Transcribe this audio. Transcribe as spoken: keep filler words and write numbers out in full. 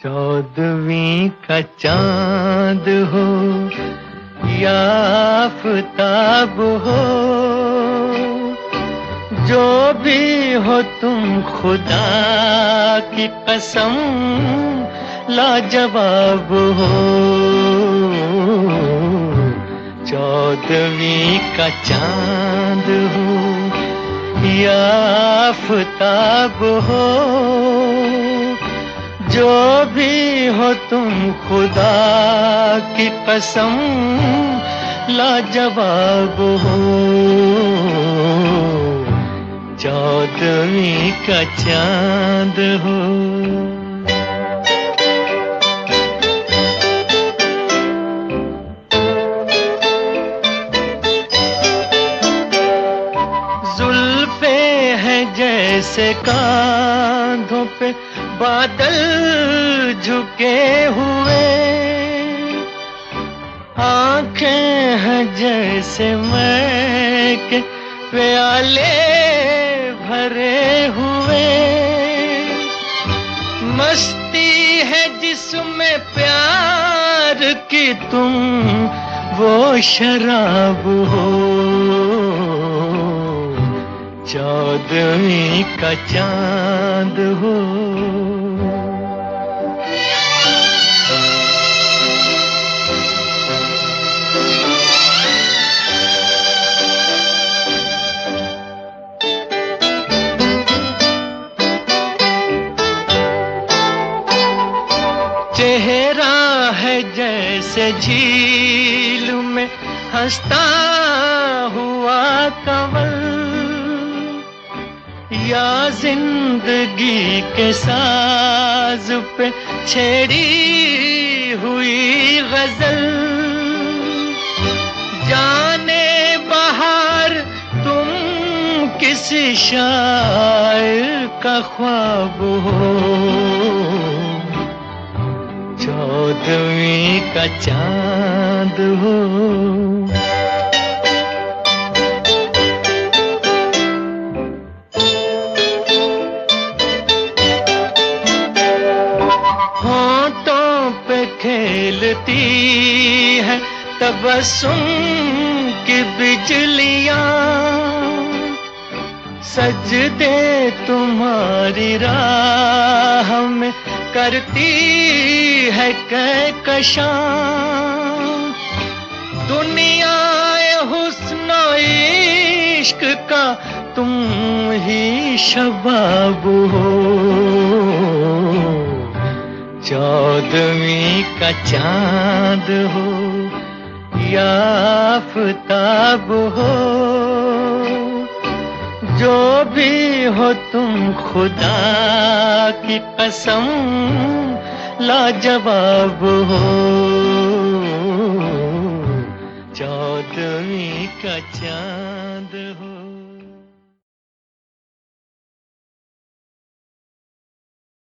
चौदहवीं का चांद हो या आफताब हो, जो भी हो तुम खुदा की कसम लाजवाब हो। चौदहवीं का चांद हो या आफताब हो, जो भी हो तुम खुदा की कसम लाजवाब हो। चौदहवीं का चांद हो। जुल्फे हैं जैसे कांधों पे बादल झुके हुए, आंखें हैं जैसे मैं के प्याले भरे हुए, मस्ती है जिसमें प्यार की तुम वो शराब हो। चौदहवीं का चांद हो। चेहरा है जैसे झील में हंसता हुआ कंवल, या जिंदगी के साज पे छेड़ी हुई गजल। जाने बहार तुम किसी शायर का ख्वाब हो। चौदहवीं का चांद हो। होंठों पे खेलती है तबस्सुम की बिजलियां, सजदे तुम्हारी राह में करती है कहकशां। दुनिया हुस्न इश्क का तुम ही शबाब हो। चौदहवीं का चांद हो या आफताब हो, जो भी हो तुम खुदा की कसम लाजवाब हो। चौदहवीं का चांद हो।